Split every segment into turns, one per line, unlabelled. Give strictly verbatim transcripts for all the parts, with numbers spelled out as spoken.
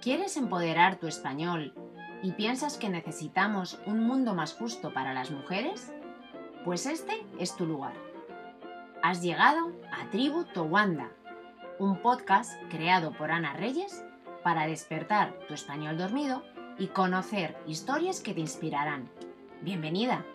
¿Quieres empoderar tu español y piensas que necesitamos un mundo más justo para las mujeres? Pues este es tu lugar. Has llegado a Tribu Towanda, un podcast creado por Ana Reyes para despertar tu español dormido y conocer historias que te inspirarán. ¡Bienvenida!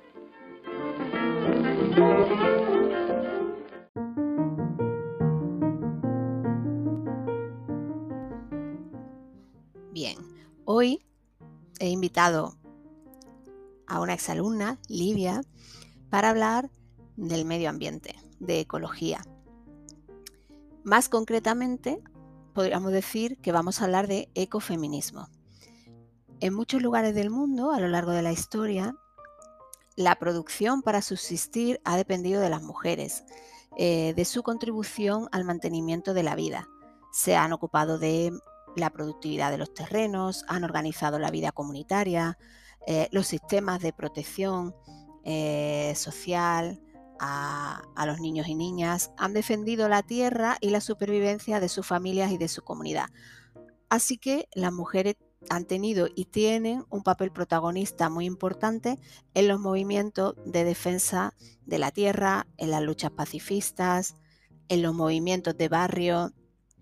Bien, hoy he invitado a una exalumna, Livia, para hablar del medio ambiente, de ecología. Más concretamente, podríamos decir que vamos a hablar de ecofeminismo. En muchos lugares del mundo, a lo largo de la historia, la producción para subsistir ha dependido de las mujeres, eh, de su contribución al mantenimiento de la vida. Se han ocupado de la productividad de los terrenos, han organizado la vida comunitaria, eh, los sistemas de protección eh, social a, a los niños y niñas, han defendido la tierra y la supervivencia de sus familias y de su comunidad. Así que las mujeres han tenido y tienen un papel protagonista muy importante en los movimientos de defensa de la tierra, en las luchas pacifistas, en los movimientos de barrio.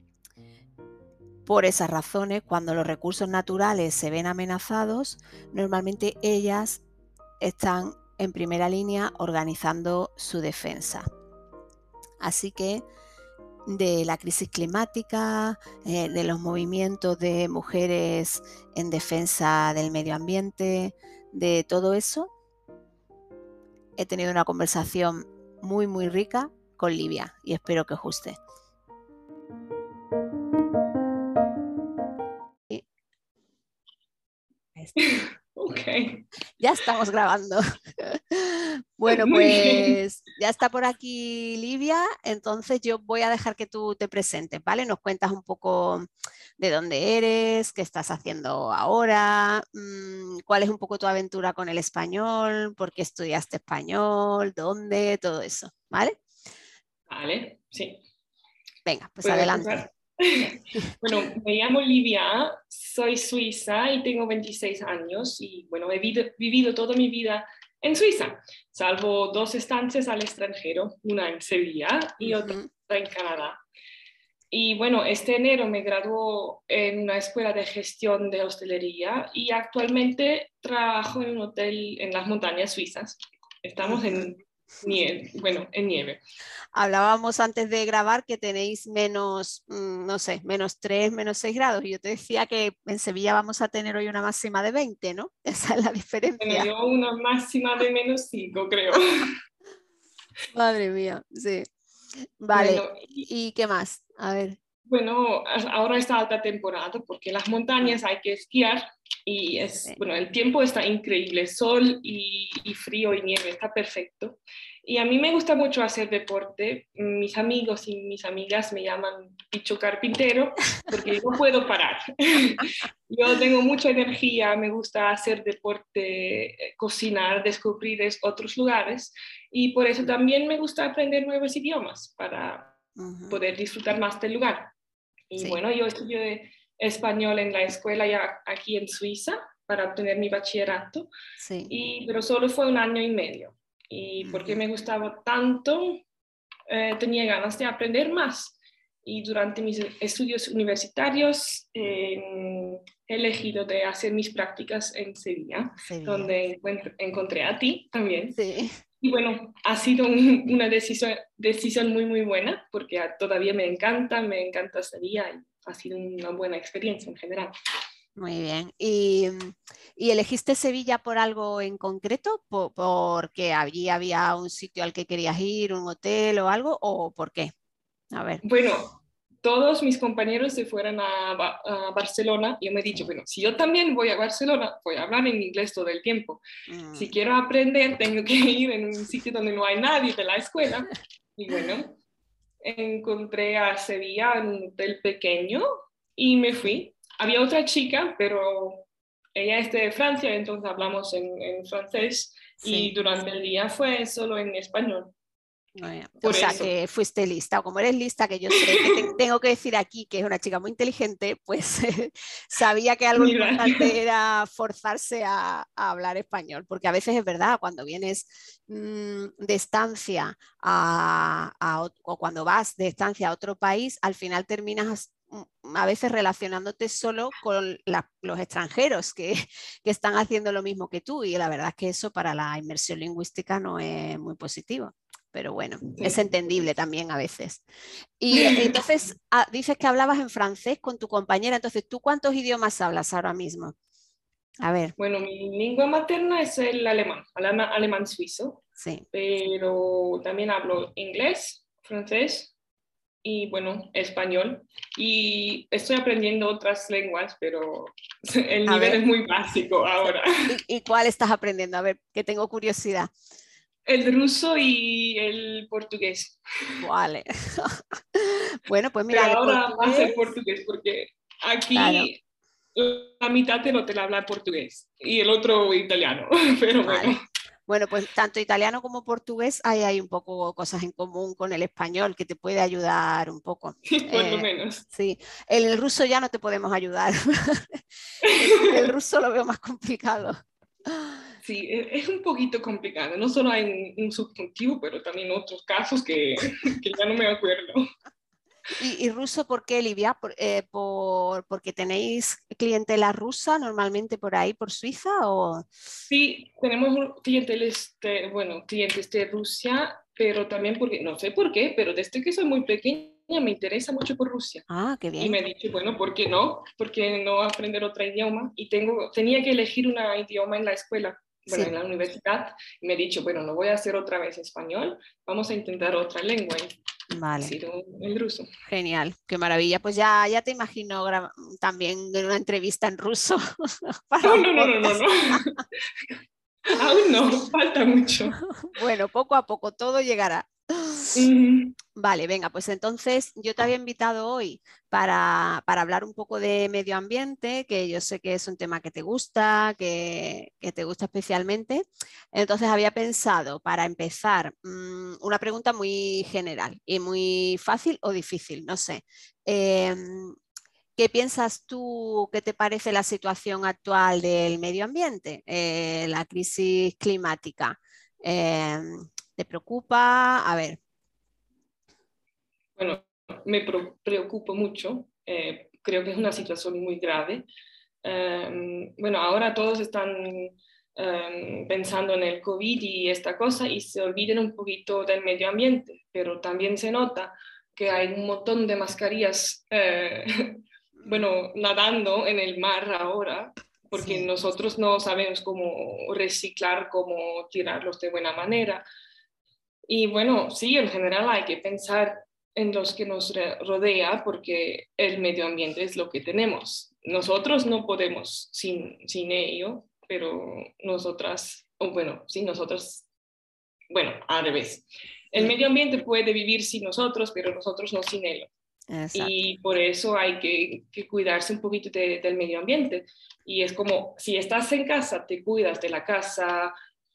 Por esas razones, cuando los recursos naturales se ven amenazados, normalmente ellas están en primera línea organizando su defensa. Así que de la crisis climática, eh, de los movimientos de mujeres en defensa del medio ambiente, de todo eso, he tenido una conversación muy muy rica con Livia y espero que os guste.
Ok.
Ya estamos grabando. Bueno,
Muy bien.
pues ya está por aquí Livia, entonces yo voy a dejar que tú te presentes, ¿vale? Nos cuentas un poco de dónde eres, qué estás haciendo ahora, mmm, cuál es un poco tu aventura con el español, por qué estudiaste español, dónde, todo eso, ¿vale?
Vale, sí.
Venga, pues
¿Puedo
adelante.
empezar? Bueno, me llamo Livia, soy suiza y tengo veintiséis años y bueno, he vivido, vivido toda mi vida en Suiza, salvo dos estancias al extranjero, una en Sevilla y otra
Uh-huh.
en Canadá. Y bueno, este enero me graduó en una escuela de gestión de hostelería y actualmente trabajo en un hotel en las montañas suizas. Estamos
Uh-huh.
en nieve, bueno, en nieve.
Hablábamos antes de grabar que tenéis menos, no sé, menos tres, menos seis grados. Y yo te decía que en Sevilla vamos a tener hoy una máxima de veinte, ¿no? Esa es la diferencia.
Bueno, yo una máxima de menos cinco, creo.
Madre mía, sí. Vale,
Bueno, y,
¿y qué más? A ver.
bueno, ahora está alta temporada porque en las montañas hay que esquiar y es,
Sí.
bueno, el tiempo está increíble, sol y, y frío y nieve, está perfecto. Y a mí me gusta mucho hacer deporte. Mis amigos y mis amigas me llaman bicho carpintero porque no puedo parar. Yo tengo mucha energía, me gusta hacer deporte, cocinar, descubrir otros lugares y por eso también me gusta aprender nuevos idiomas para
Uh-huh.
poder disfrutar más del lugar. Y
Sí.
bueno, yo estudié español en la escuela ya aquí en Suiza para obtener mi bachillerato,
Sí.
y, pero solo fue un año y medio. Y porque me gustaba tanto, eh, tenía ganas de aprender más. Y durante mis estudios universitarios eh, he elegido de hacer mis prácticas en Sevilla,
Sevilla.
donde encuentro, encontré a ti también.
Sí.
Y bueno, ha sido un, una decisión, decisión muy, muy buena, porque todavía me encanta, me encanta Sevilla y ha sido una buena experiencia en general.
Muy bien. ¿Y, y elegiste Sevilla por algo en concreto? ¿Por, porque allí había un sitio al que querías ir, un hotel o algo? ¿O por qué? A ver.
Bueno, todos mis compañeros se fueron a, a Barcelona y yo me he dicho,
Sí.
bueno, si yo también voy a Barcelona, voy a hablar en inglés todo el tiempo.
Mm.
Si quiero aprender, tengo que ir en un sitio donde no hay nadie de la escuela. Y bueno, encontré a Sevilla en un hotel pequeño y me fui. Había otra chica, pero ella es de Francia, entonces hablamos en, en francés,
Sí.
y durante el día fue solo en español.
O
Por
sea,
eso.
que fuiste lista, o como eres lista, que yo sé que te- tengo que decir aquí que es una chica muy inteligente, pues sabía que algo
Mira.
importante era forzarse a, a hablar español, porque a veces es verdad, cuando vienes mmm, de estancia a, a, o cuando vas de estancia a otro país, al final terminas a veces relacionándote solo con la, los extranjeros que, que están haciendo lo mismo que tú, y la verdad es que eso para la inmersión lingüística no es muy positivo. Pero bueno, es
Sí.
entendible también a veces. Y entonces, ah, dices que hablabas en francés con tu compañera, entonces, ¿tú cuántos idiomas hablas ahora mismo? A ver,
Bueno, mi lengua materna es el alemán, alema- alemán suizo,
sí.
pero también hablo inglés, francés y bueno, español. Y estoy aprendiendo otras lenguas, pero el
A
nivel
ver,
es muy básico
sí.
ahora.
¿Y, y cuál estás aprendiendo? A ver, que tengo curiosidad.
El ruso y el portugués.
Vale. Bueno, pues mira,
Pero
de
ahora va a
portugués,
ser portugués porque
claro,
aquí la mitad del hotel habla portugués y el otro italiano. Pero bueno,
vale. Bueno, pues tanto italiano como portugués hay, hay un poco cosas en común con el español que te puede ayudar un poco.
por lo
Eh,
menos.
sí, en el ruso ya no te podemos ayudar. El, el ruso lo veo más complicado.
Sí, e- es un poquito complicado. No solo hay un, un subjuntivo, pero también otros casos que, que ya no me acuerdo.
¿Y, y ruso por qué, Livia? Por, eh, por- ¿Porque tenéis clientela rusa normalmente por ahí, por Suiza? O...
Sí, tenemos clientes de, bueno, clientes de Rusia, pero también porque, no sé por qué, pero desde que soy muy pequeña me interesa mucho por Rusia.
Ah, qué
Y
bien.
me he dicho, bueno, ¿por qué no? ¿Por qué no aprender otro idioma? Y tengo, tenía que elegir un idioma en la escuela, bueno,
Sí,
en la universidad. Y me he dicho, bueno, no voy a hacer otra vez español, vamos a intentar otra lengua. Y ha
vale.
sido el ruso.
Genial, qué maravilla. Pues ya, ya te imagino gra- también en una entrevista en ruso para
Oh,
un
no, no, no, no,
podcast.
no. Aún no, falta mucho.
Bueno, poco a poco todo llegará.
Mm,
Vale, venga, pues entonces yo te había invitado hoy para, para hablar un poco de medio ambiente, que yo sé que es un tema que te gusta, que, que te gusta especialmente. Entonces había pensado, para empezar, mm, una pregunta muy general y muy fácil o difícil, no sé. Em, ¿Qué piensas tú, qué te parece la situación actual del medio ambiente, eh, la crisis climática? Em, ¿te preocupa? A ver.
bueno, me preocupo mucho. Eh, creo que es una situación muy grave. Um, bueno, ahora todos están um, pensando en el COVID y esta cosa y se olviden un poquito del medio ambiente, pero también se nota que hay un montón de mascarillas, eh, bueno, nadando en el mar ahora, porque
Sí.
nosotros no sabemos cómo reciclar, cómo tirarlos de buena manera. Y bueno, sí, en general hay que pensar en los que nos rodea porque el medio ambiente es lo que tenemos. Nosotros no podemos sin, sin ello, pero nosotras, o bueno, sí, nosotros, bueno, al revés. El
Mm,
medio ambiente puede vivir sin nosotros, pero nosotros no sin él.
exacto.
Y por eso hay que, que cuidarse un poquito de, del medio ambiente. Y es como, si estás en casa, te cuidas de la casa,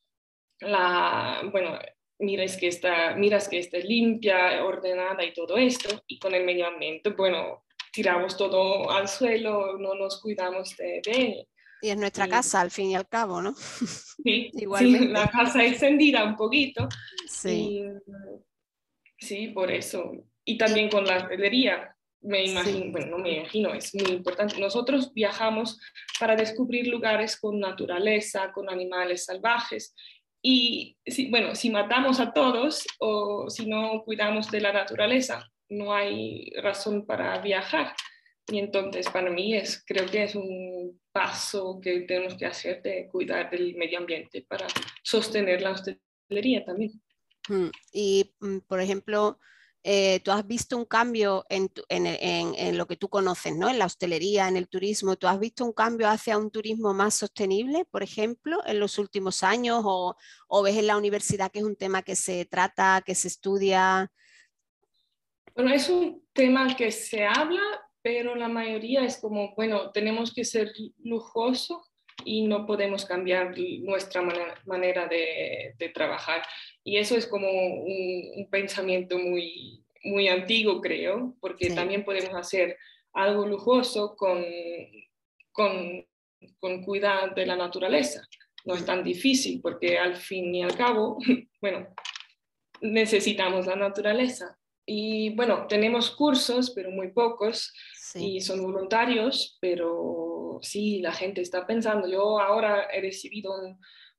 la, bueno, miras que está, miras que esté limpia, ordenada y todo esto, y con el medio ambiente, bueno, tiramos todo al suelo, no nos cuidamos de, de él.
Y es nuestra
Y
casa, al fin y al cabo, ¿no?
sí, sí, la
Igualmente.
casa extendida un poquito,
Sí,
y sí, por eso. Y
y
también con la hostelería, me
sí,
imagino, bueno, no me imagino, es muy importante. Nosotros viajamos para descubrir lugares con naturaleza, con animales salvajes. Y si, bueno, si matamos a todos o si no cuidamos de la naturaleza, no hay razón para viajar. Y entonces para mí es, creo que es un paso que tenemos que hacer de cuidar del medio ambiente para sostener la hostelería también.
mm, y mm, por ejemplo, eh, tú has visto un cambio en, tu- en, en- en lo que tú conoces, ¿no? En la hostelería, en el turismo. ¿Tú has visto un cambio hacia un turismo más sostenible, por ejemplo, en los últimos años? ¿O, o ves en la universidad que es un tema que se trata, que se estudia?
Bueno, es un tema que se habla, pero la mayoría es como, bueno, tenemos que ser lujoso y no podemos cambiar nuestra manera, manera de, de trabajar. Y eso es como un, un pensamiento muy, muy antiguo, creo, porque
Sí.
también podemos hacer algo lujoso con, con, con cuidar de la naturaleza. No es tan difícil porque al fin y al cabo, bueno, necesitamos la naturaleza. Y bueno, tenemos cursos, pero muy pocos,
Sí.
y son voluntarios, pero sí, la gente está pensando. Yo ahora he recibido un,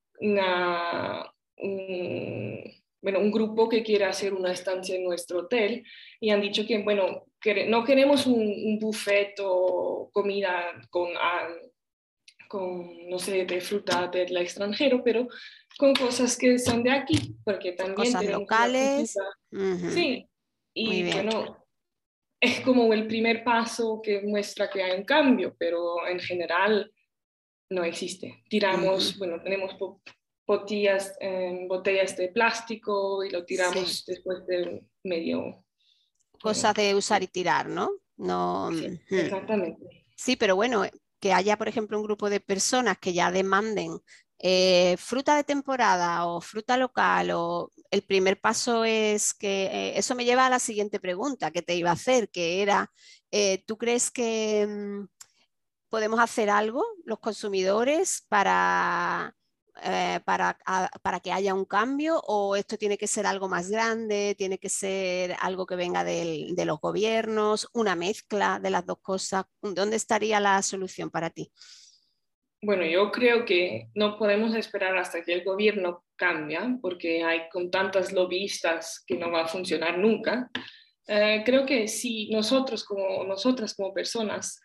una, un, bueno, un grupo que quiere hacer una estancia en nuestro hotel y han dicho que, bueno, que no queremos un, un buffet o comida con, ah, con, no sé, de fruta del extranjero, pero con cosas que son de aquí, porque también
Cosas
tenemos una
locales.
cultura.
Ujú.
Sí,
Muy
y
bien.
bueno, es como el primer paso que muestra que hay un cambio, pero en general no existe.
Ujú.
Tiramos, bueno, tenemos botellas, eh, botellas de plástico y lo
Sí.
tiramos después de medio, bueno,
Cosas de usar y tirar, ¿no? No.
sí,
Ujú.
exactamente.
Sí, pero bueno, que haya, por ejemplo, un grupo de personas que ya demanden eh, fruta de temporada o fruta local, o el primer paso es que eh, eso me lleva a la siguiente pregunta que te iba a hacer, que era, eh, ¿tú crees que mm, podemos hacer algo los consumidores para, eh, para, a- para que haya un cambio, o esto tiene que ser algo más grande, tiene que ser algo que venga del- de los gobiernos, una mezcla de las dos cosas? ¿Dónde estaría la solución para ti?
Bueno, yo creo que no podemos esperar hasta que el gobierno cambie, porque hay con tantas lobbyistas que no va a funcionar nunca. Eh, creo que si nosotros como nosotras como personas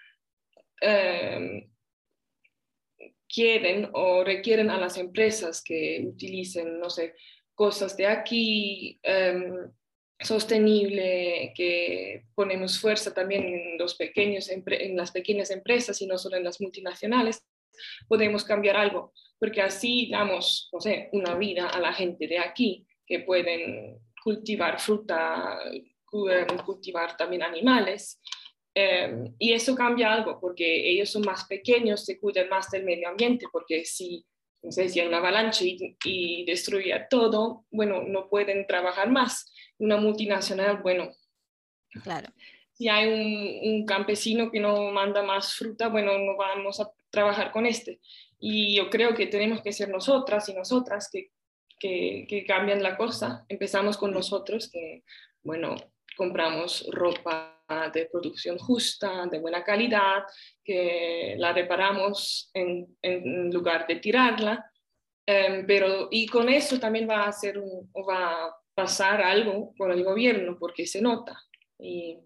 eh, quieren o requieren a las empresas que utilicen, no sé, cosas de aquí, eh, sostenible, que ponemos fuerza también en, los pequeños, en las pequeñas empresas y no solo en las multinacionales, podemos cambiar algo, porque así damos, no sé, una vida a la gente de aquí, que pueden cultivar fruta, cultivar también animales. Eh, y eso cambia algo, porque ellos son más pequeños, se cuidan más del medio ambiente, porque si, no sé, si hay una avalancha y, y destruye todo, bueno, no pueden trabajar más. Una multinacional, bueno,
Claro.
si hay un, un, campesino que no manda más fruta, bueno, no vamos a trabajar con este. Y yo creo que tenemos que ser nosotras y nosotras que, que, que cambian la cosa. Empezamos con nosotros, que, bueno, compramos ropa de producción justa, de buena calidad, que la reparamos en, en lugar de tirarla. Um, pero, y con eso también va a, ser un, va a pasar algo por el gobierno, porque se nota. Y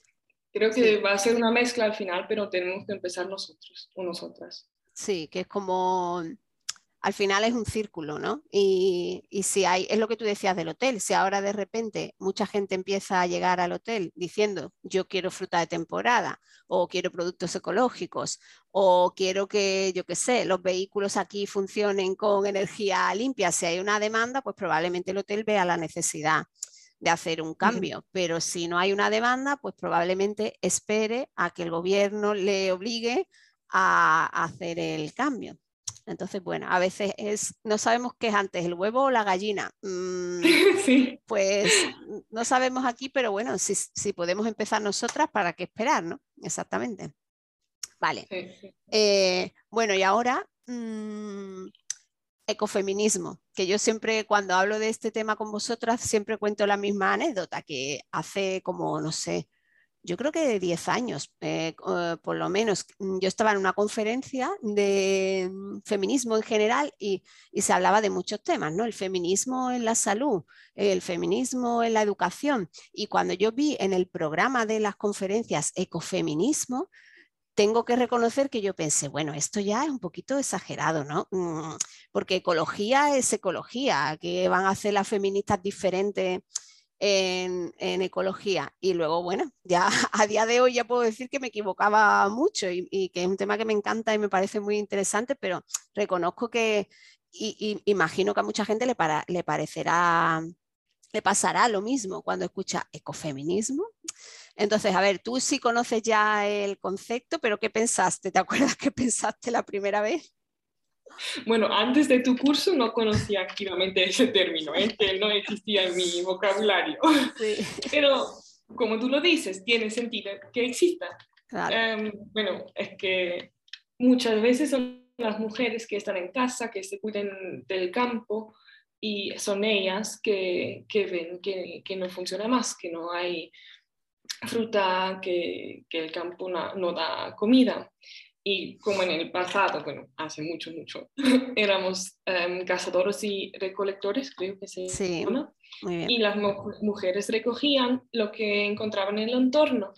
creo que
Sí.
va a ser una mezcla al final, pero tenemos que empezar nosotros o nosotras.
Sí, que es como, al final es un círculo, ¿no? Y, y si hay, es lo que tú decías del hotel, si ahora de repente mucha gente empieza a llegar al hotel diciendo yo quiero fruta de temporada o quiero productos ecológicos o quiero que, yo qué sé, los vehículos aquí funcionen con energía limpia, si hay una demanda, pues probablemente el hotel vea la necesidad de hacer un cambio, pero si no hay una demanda, pues probablemente espere a que el gobierno le obligue a, a hacer el cambio. Entonces, bueno, a veces es, no sabemos qué es antes, el huevo o la gallina. Mm,
Sí.
pues no sabemos aquí, pero bueno, si, si podemos empezar nosotras, ¿para qué esperar, no? Exactamente. Vale.
Sí, sí.
Eh, bueno, y ahora mmm, ecofeminismo, que yo siempre cuando hablo de este tema con vosotras, siempre cuento la misma anécdota, que hace como, no sé, yo creo que de diez años, eh, uh, por lo menos. Yo estaba en una conferencia de feminismo en general y, y, se hablaba de muchos temas, ¿no? El feminismo en la salud, el feminismo en la educación. Y cuando yo vi en el programa de las conferencias ecofeminismo, tengo que reconocer que yo pensé, bueno, esto ya es un poquito exagerado, ¿no? Porque ecología es ecología, que van a hacer las feministas diferentes en, en ecología. Y luego, bueno, ya a día de hoy ya puedo decir que me equivocaba mucho y, y que es un tema que me encanta y me parece muy interesante, pero reconozco que, y, y imagino que a mucha gente le, para, le parecerá, le pasará lo mismo cuando escucha ecofeminismo. Entonces, a ver, tú sí conoces ya el concepto, pero ¿qué pensaste? ¿Te acuerdas qué pensaste la primera vez?
Bueno, antes de tu curso no conocía activamente ese término, ¿eh? Que no existía en mi vocabulario.
Sí,
Pero como tú lo dices, tiene sentido que exista.
claro.
Um, bueno, es que muchas veces son las mujeres que están en casa, que se cuiden del campo, y son ellas que, que ven que, que no funciona más, que no hay fruta, que, que el campo no, no da comida. Y como en el pasado, bueno, hace mucho, mucho, éramos um, cazadores y recolectores, creo que se
Sí,
llama,
muy bien.
y las mu- mujeres recogían lo que encontraban en el entorno.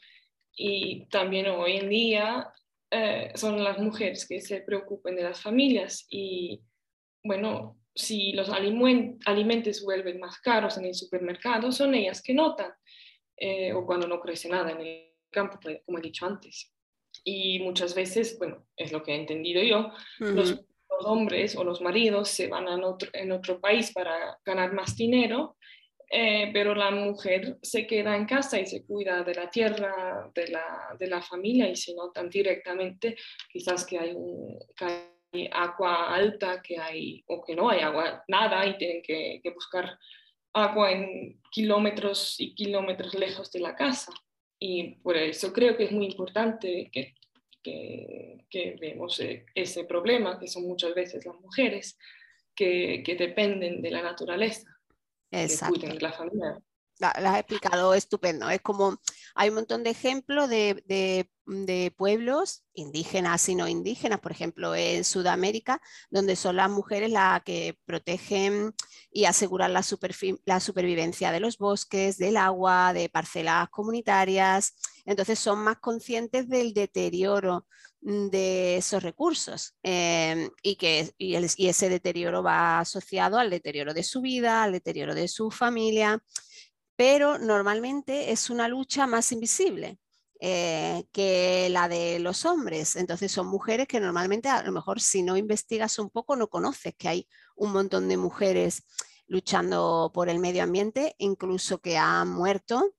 Y también hoy en día eh, son las mujeres que se preocupan de las familias. Y bueno, si los alimen- alimentos vuelven más caros en el supermercado, son ellas que notan, eh, o cuando no crece nada en el campo, pues, como he dicho antes. Y muchas veces, bueno, es lo que he entendido yo, los,
Ujú.
los hombres o los maridos se van a otro, en otro país para ganar más dinero, eh, pero la mujer se queda en casa y se cuida de la tierra, de la, de la familia, y se notan directamente quizás que hay, un, que hay agua alta, que hay, o que no hay agua, nada, y tienen que, que buscar agua en kilómetros y kilómetros lejos de la casa. Y por eso creo que es muy importante que, que, que vemos ese problema, que son muchas veces las mujeres que, que dependen de la naturaleza, que cuiden
Exacto.
de la familia.
La, la has explicado estupendo. Es como hay un montón de ejemplos de, de- de pueblos indígenas y no indígenas, por ejemplo, en Sudamérica, donde son las mujeres las que protegen y aseguran la, superfi- la supervivencia de los bosques, del agua, de parcelas comunitarias. Entonces son más conscientes del deterioro mm, de esos recursos eh, y que y, el- y ese deterioro va asociado al deterioro de su vida, al deterioro de su familia, pero normalmente es una lucha más invisible eh, que la de los hombres. Entonces son mujeres que normalmente a lo mejor si no investigas un poco no conoces que hay un montón de mujeres luchando por el medio ambiente, incluso que han muerto.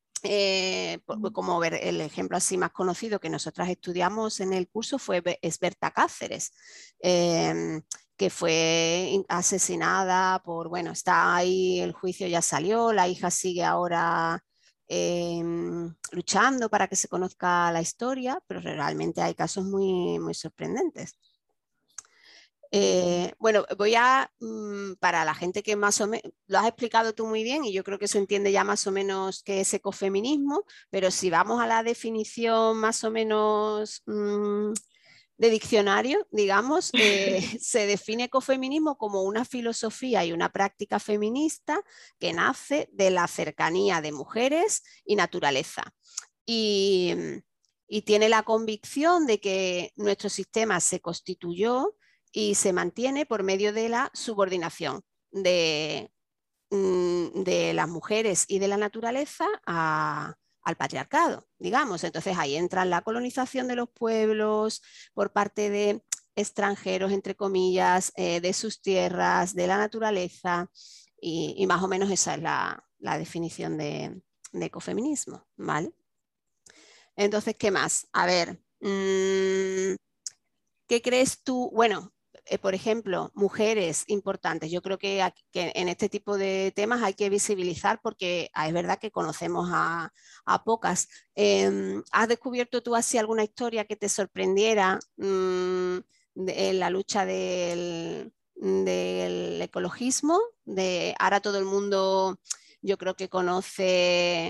Eh, como ver, el ejemplo así más conocido que nosotras estudiamos en el curso fue es Berta Cáceres, eh, que fue asesinada por, bueno, está ahí, el juicio ya salió, la hija sigue ahora eh, luchando para que se conozca la historia, pero realmente hay casos muy, muy sorprendentes. Eh, bueno, voy a, mm, para la gente que más o menos, lo has explicado tú muy bien y yo creo que se entiende ya más o menos qué es ecofeminismo, pero si vamos a la definición más o menos mm, de diccionario, digamos, eh, se define ecofeminismo como una filosofía y una práctica feminista que nace de la cercanía de mujeres y naturaleza. Y, y tiene la convicción de que nuestro sistema se constituyó y se mantiene por medio de la subordinación de, de las mujeres y de la naturaleza a, al patriarcado, digamos. Entonces ahí entra la colonización de los pueblos por parte de extranjeros, entre comillas, eh, de sus tierras, de la naturaleza, y, y más o menos esa es la, la definición de, de ecofeminismo, ¿vale? Entonces, ¿qué más? A ver, mmm, ¿qué crees tú? Bueno, eh, por ejemplo, mujeres importantes. Yo creo que, aquí, que, en este tipo de temas hay que visibilizar porque ah, es verdad que conocemos a, a pocas. Eh, ¿Has descubierto tú así alguna historia que te sorprendiera mmm, de, en la lucha del, del ecologismo? De, ahora todo el mundo, yo creo que conoce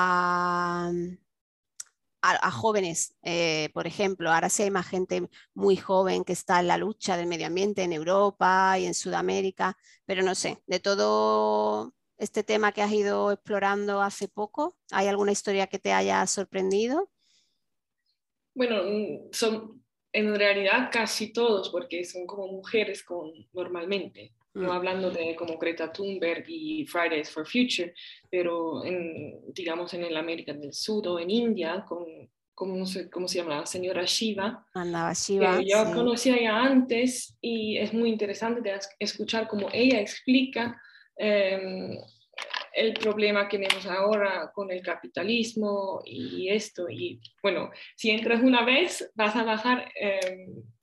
a a, a jóvenes, eh, por ejemplo, ahora sí hay más gente muy joven que está en la lucha del medio ambiente en Europa y en Sudamérica, pero no sé, de todo este tema que has ido explorando hace poco, ¿hay alguna historia que te haya sorprendido?
Bueno, mm, son en realidad casi todos, porque son como mujeres con, normalmente,
Mm,
no hablando de como Greta Thunberg y Fridays for Future, pero en, digamos en el América del Sur o en India, con, ¿cómo se, cómo se llama? La señora Shiva,
Mandaba Shiva,
que yo
sí.
conocía ya antes, y es muy interesante de escuchar cómo ella explica eh, el problema que tenemos ahora con el capitalismo y esto. Y bueno, si entras una vez, vas a bajar eh,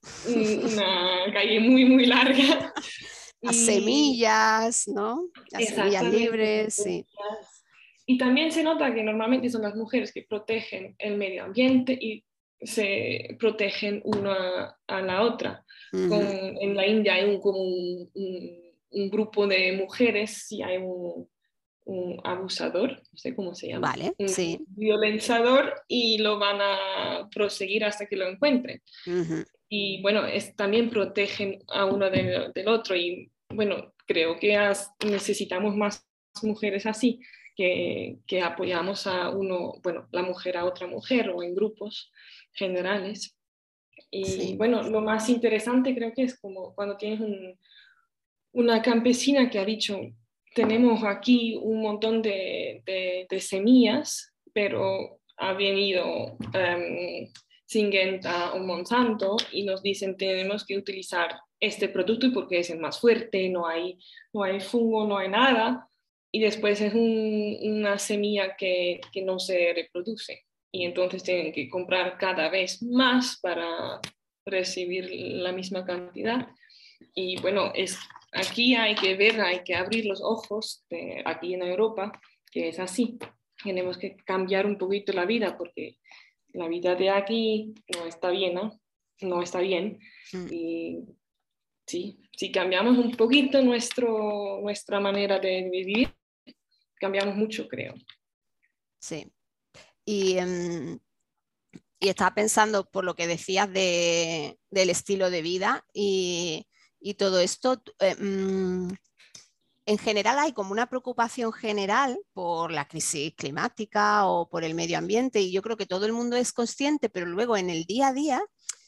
una calle muy, muy larga.
Las
Y
semillas, ¿no? Las semillas
exactamente.
libres, sí.
Y también se nota que normalmente son las mujeres que protegen el medio ambiente y se protegen una a la otra.
Uh-huh.
Con, en la India hay un, como un, un, un grupo de mujeres y hay un, un abusador, no sé cómo se llama,
Vale,
un
sí.
violentador, y lo van a proseguir hasta que lo encuentren.
Uh-huh.
Y bueno, es, también protegen a uno de, del otro. Y bueno, creo que as, necesitamos más mujeres así, que, que apoyamos a uno, bueno, la mujer a otra mujer o en grupos generales. Y
Sí.
bueno, lo más interesante creo que es como cuando tienes un, una campesina que ha dicho, tenemos aquí un montón de, de, de semillas, pero ha venido um, Syngenta o Monsanto y nos dicen tenemos que utilizar este producto porque es el más fuerte, no hay, no hay fungo, no hay nada, y después es un, una semilla que, que no se reproduce. Y entonces tienen que comprar cada vez más para recibir la misma cantidad. Y bueno, es, aquí hay que ver, hay que abrir los ojos de, aquí en Europa, que es así. Tenemos que cambiar un poquito la vida porque la vida de aquí no está bien, ¿no? No está bien.
Mm.
Y sí, si cambiamos un poquito nuestro, nuestra manera de vivir, cambiamos mucho, creo.
Sí. Y, um, y estaba pensando por lo que decías de, del estilo de vida y, y todo esto. Eh, um, en general hay como una preocupación general por la crisis climática o por el medio ambiente, y yo creo que todo el mundo es consciente, pero luego en el día a día,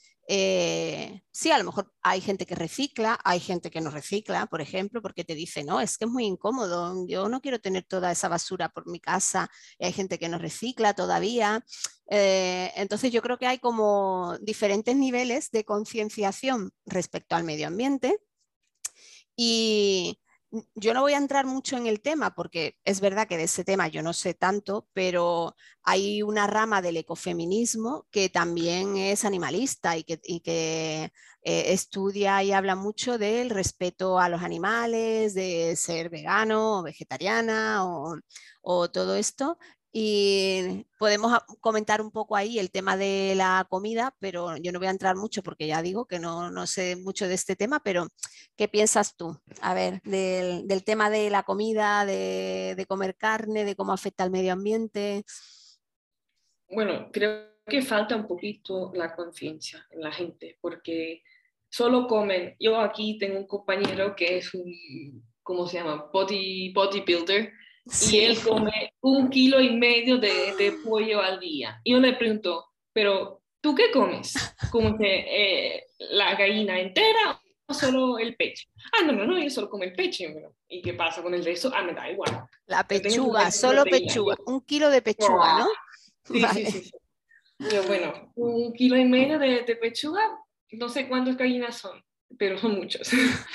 eh, sí, a lo mejor hay gente que recicla, hay gente que no recicla, por ejemplo, porque te dice, no, es que es muy incómodo, yo no quiero tener toda esa basura por mi casa, y hay gente que no recicla todavía. Eh, entonces yo creo que hay como diferentes niveles de concienciación respecto al medio ambiente. Y yo no voy a entrar mucho en el tema porque es verdad que de ese tema yo no sé tanto, pero hay una rama del ecofeminismo que también es animalista y que, y que eh, estudia y habla mucho del respeto a los animales, de ser vegano o vegetariana o, o todo esto. Y podemos comentar un poco ahí el tema de la comida, pero yo no voy a entrar mucho porque ya digo que no, no sé mucho de este tema, pero ¿qué piensas tú? A ver, del, del tema de la comida, de, de comer carne, de cómo afecta al medio ambiente.
Bueno, creo que falta un poquito la conciencia en la gente, porque solo comen. Yo aquí tengo un compañero que es un, ¿cómo se llama? Body, bodybuilder,
Sí.
y él come un kilo y medio de, de pollo al día. Y yo le pregunto, pero ¿tú qué comes? ¿Como que eh, la gallina entera o solo el pecho? Ah, no, no, no, yo solo como el pecho. ¿Y qué pasa con el resto? Ah, me da igual.
La
Yo tengo que
pechuga,
comer
solo
proteína.
pechuga,
Yo,
un kilo de pechuga,
¡buah!
¿no?
Sí,
Vale.
sí, sí, sí. Yo, bueno, un kilo y medio de, de pechuga, no sé cuántas gallinas son, pero son muchos.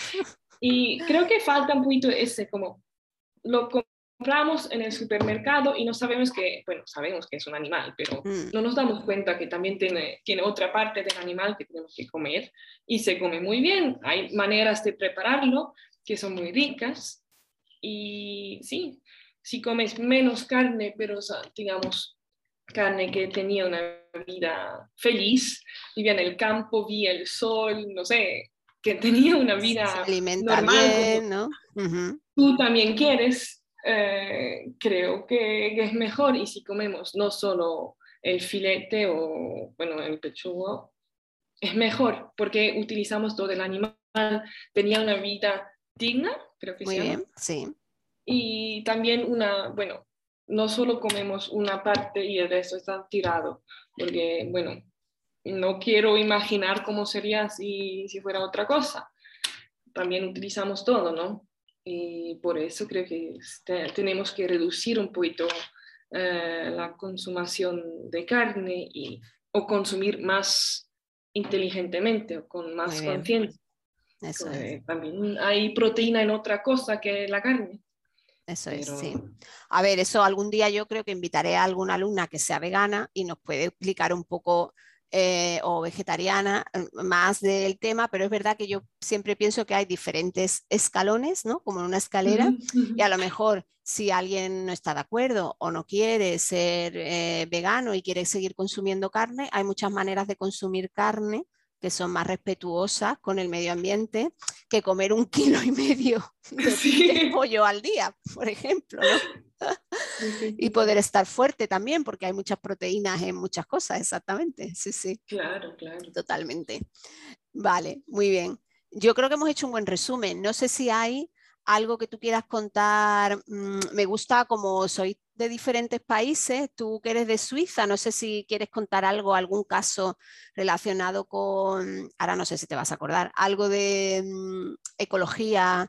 Y creo que falta un poquito ese, como lo compramos en el supermercado y no sabemos que, bueno, sabemos que es un animal, pero
Mm.
no nos damos cuenta que también tiene, tiene otra parte del animal que tenemos que comer y se come muy bien. Hay maneras de prepararlo que son muy ricas y sí, si comes menos carne, pero digamos carne que tenía una vida feliz, vivía en el campo, vía el sol, no sé, que tenía una
Se
vida
alimenta
normal como
bien, ¿no? Uh-huh.
tú también quieres, eh, creo que, que es mejor. Y si comemos no solo el filete o, bueno, el pechugo, es mejor porque utilizamos todo el animal, tenía una vida digna, creo que se
Muy
llama,
bien, sí.
y también una, bueno, no solo comemos una parte y el resto está tirado, porque, bueno, no quiero imaginar cómo sería si, si fuera otra cosa. También utilizamos todo, ¿no? Y por eso creo que este, tenemos que reducir un poquito eh, la consumación de carne y, o consumir más inteligentemente o con
Muy
más
bien,
conciencia.
eso es.
También hay proteína en otra cosa que la carne.
Eso es,
pero...
sí. A ver, eso algún día yo creo que invitaré a alguna alumna que sea vegana y nos puede explicar un poco eh, o vegetariana más del tema, pero es verdad que yo siempre pienso que hay diferentes escalones, ¿no? Como en una escalera, y a lo mejor si alguien no está de acuerdo o no quiere ser eh, vegano y quiere seguir consumiendo carne, hay muchas maneras de consumir carne que son más respetuosas con el medio ambiente que comer un kilo y medio de,
Sí.
de pollo al día, por ejemplo, ¿no?
Sí, sí,
Y
sí,
poder
sí.
estar fuerte también, porque hay muchas proteínas en muchas cosas, exactamente. Sí, sí,
Claro, claro.
totalmente. Vale, muy bien. Yo creo que hemos hecho un buen resumen. No sé si hay algo que tú quieras contar. Mm, me gusta como soy de diferentes países, tú que eres de Suiza, no sé si quieres contar algo, algún caso relacionado con, ahora no sé si te vas a acordar, algo de mm, ecología,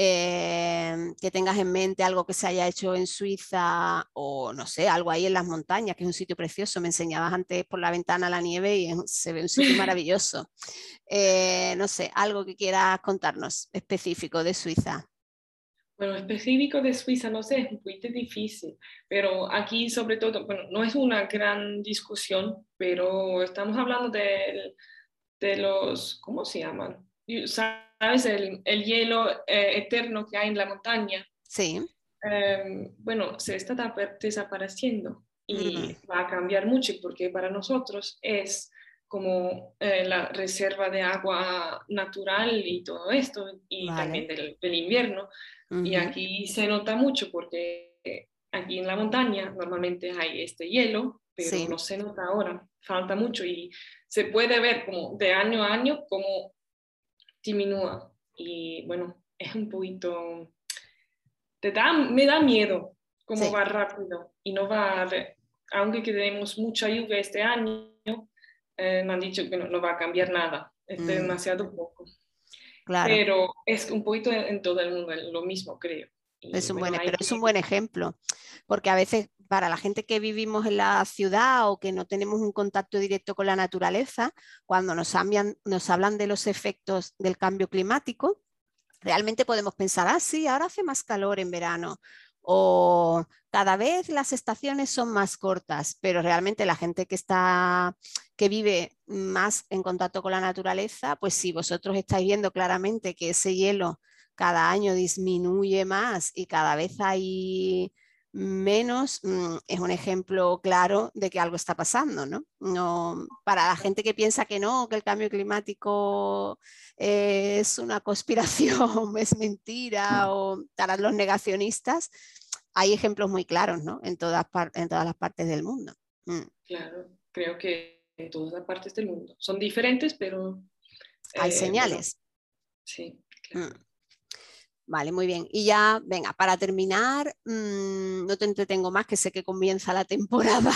eh, que tengas en mente, algo que se haya hecho en Suiza o no sé, algo ahí en las montañas, que es un sitio precioso. Me enseñabas antes por la ventana la nieve y es- se ve un sitio maravilloso. Eh, no sé, algo que quieras contarnos específico de Suiza.
Bueno, específico de Suiza, no sé, es un poquito difícil, pero aquí sobre todo, bueno, no es una gran discusión, pero estamos hablando de, de los, ¿cómo se llaman? Y, ¿sabes? El, el hielo eh, eterno que hay en la montaña.
Sí.
Eh, bueno, se está tapa- desapareciendo
Mm,
y va a cambiar mucho porque para nosotros es como eh, la reserva de agua natural y todo esto, y
vale.
también del, del invierno. Y
Ujú,
aquí se nota mucho porque aquí en la montaña normalmente hay este hielo, pero
sí.
no se nota ahora, falta mucho y se puede ver como de año a año cómo diminúa. Y bueno, es un poquito te da, me da miedo cómo
Sí.
va rápido y no va a haber, aunque tenemos mucha lluvia este año, eh, me han dicho que no, no va a cambiar nada, es
Mm,
demasiado poco,
claro.
pero es un poquito en, en todo el mundo lo mismo, creo.
Es
Y
un
bueno,
buen,
hay
pero es un
que...
buen ejemplo, porque a veces para la gente que vivimos en la ciudad o que no tenemos un contacto directo con la naturaleza, cuando nos, hablan, nos hablan de los efectos del cambio climático, realmente podemos pensar, ah, sí, ahora hace más calor en verano o cada vez las estaciones son más cortas, pero realmente la gente que está, que vive más en contacto con la naturaleza, pues si vosotros estáis viendo claramente que ese hielo cada año disminuye más y cada vez hay menos, mm, es un ejemplo claro de que algo está pasando, ¿no? No, para la gente que piensa que no, que el cambio climático es una conspiración, es mentira, o para los negacionistas, hay ejemplos muy claros, ¿no? En todas, en todas las partes del mundo. Mm.
Claro, creo que en todas las partes del mundo son diferentes, pero
Hay
eh, bueno,
señales.
sí,
Mm.
claro.
Vale, muy bien. Y ya, venga, para terminar, mmm, no te entretengo más, que sé que comienza la temporada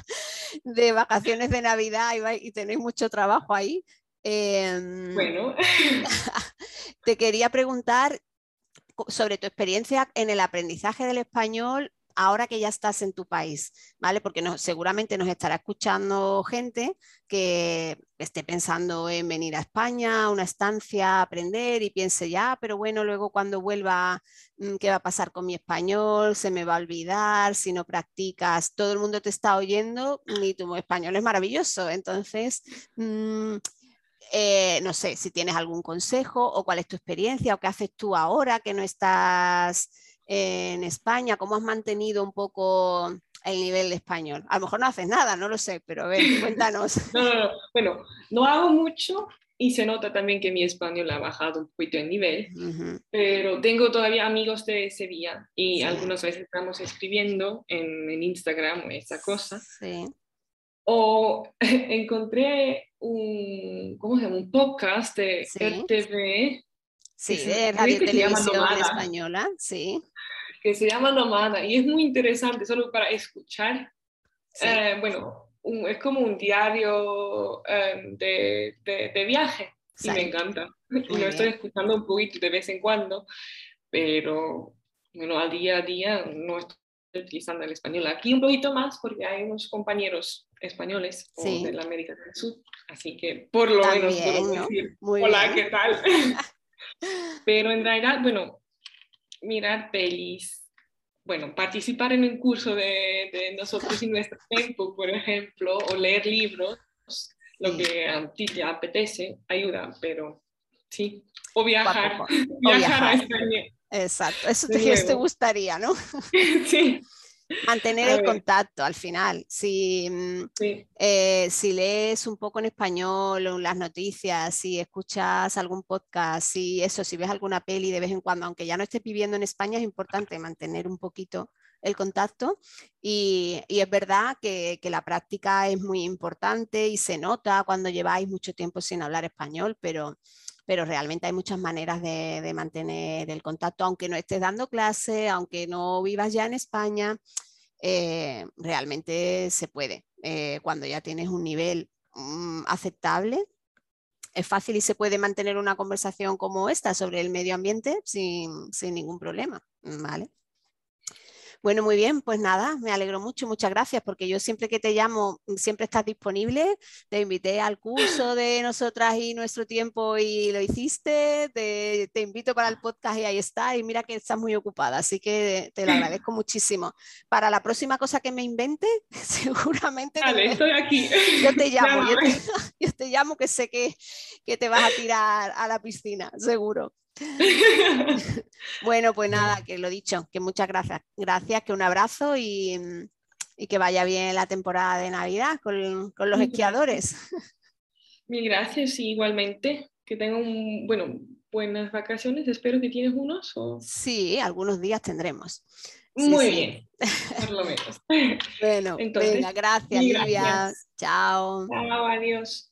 de vacaciones de Navidad y, va, y tenéis mucho trabajo ahí. Eh,
Bueno,
te quería preguntar sobre tu experiencia en el aprendizaje del español ahora que ya estás en tu país, ¿vale? Porque no, seguramente nos estará escuchando gente que esté pensando en venir a España, una estancia, a aprender y piense ya, pero bueno, luego cuando vuelva, ¿qué va a pasar con mi español? ¿Se me va a olvidar? Si no practicas, todo el mundo te está oyendo y tu español es maravilloso. Entonces, mmm, eh, no sé si tienes algún consejo o cuál es tu experiencia o qué haces tú ahora que no estás en España, cómo has mantenido un poco el nivel de español. A lo mejor no haces nada, no lo sé, pero a ver, cuéntanos.
no, no, no. Bueno, no hago mucho y se nota también que mi español ha bajado un poquito el nivel,
Uh -huh.
pero tengo todavía amigos de Sevilla y
Sí,
algunas veces estamos escribiendo en, en Instagram o esa cosa.
sí,
O encontré un, ¿cómo se llama? Un podcast de
sí,
R T V que
sí,
se,
de
creo
Radio
que se llama
Televisión
Nomada,
Española, sí,
que se llama Nomada y es muy interesante solo para escuchar.
sí,
Eh, bueno, un, es como un diario eh, de, de, de viaje y me
sí,
encanta. Y
muy
lo estoy
bien.
escuchando un poquito de vez en cuando, pero bueno, al día a día no estoy utilizando el español. Aquí un poquito más porque hay unos compañeros españoles o
Sí,
de la América del Sur, así que por lo menos puedo
también, ¿no?
decir,
Muy
hola,
bien.
¿qué tal? Pero en realidad, bueno, mirar pelis, bueno, participar en un curso de, de nosotros en nuestro tiempo, por ejemplo, o leer libros, lo que a ti te apetece, ayuda, pero sí, o viajar,
Poco,
viajar,
o viajar
a España.
Exacto, eso
De
te, eso te
nuevo.
gustaría, ¿no?
Sí.
Mantener
A
el
ver,
contacto al final. Si,
sí.
eh, si lees un poco en español o las noticias, si escuchas algún podcast, si eso, si ves alguna peli de vez en cuando, aunque ya no estés viviendo en España, es importante mantener un poquito el contacto y, y es verdad que, que la práctica es muy importante y se nota cuando lleváis mucho tiempo sin hablar español, pero pero realmente hay muchas maneras de, de, mantener el contacto, aunque no estés dando clase, aunque no vivas ya en España, eh, realmente se puede. Eh, cuando ya tienes un nivel um, aceptable, es fácil y se puede mantener una conversación como esta sobre el medio ambiente sin, sin ningún problema, ¿vale? Bueno, muy bien, pues nada, me alegro mucho, muchas gracias, porque yo siempre que te llamo, siempre estás disponible. Te invité al curso de Nosotras y Nuestro Tiempo y lo hiciste, te, te invito para el podcast y ahí está, y mira que estás muy ocupada, así que te lo agradezco muchísimo. Para la próxima cosa que me invente, seguramente
Vale,
te,
estoy aquí.
yo te llamo, yo te,
Llámame.
yo te llamo que sé que, que te vas a tirar a la piscina, seguro. Bueno, pues nada, que lo dicho, que muchas gracias. Gracias, que un abrazo y, y que vaya bien la temporada de Navidad con, con los
Mil
esquiadores.
gracias. Mil gracias, y igualmente. Que tengan un, bueno, buenas vacaciones. Espero que tienes unos. O...
Sí, algunos días tendremos. Sí,
Muy
sí.
bien, por lo menos.
Bueno,
Entonces,
venga, gracias,
mil
Livia.
gracias.
Chao.
Chao, adiós.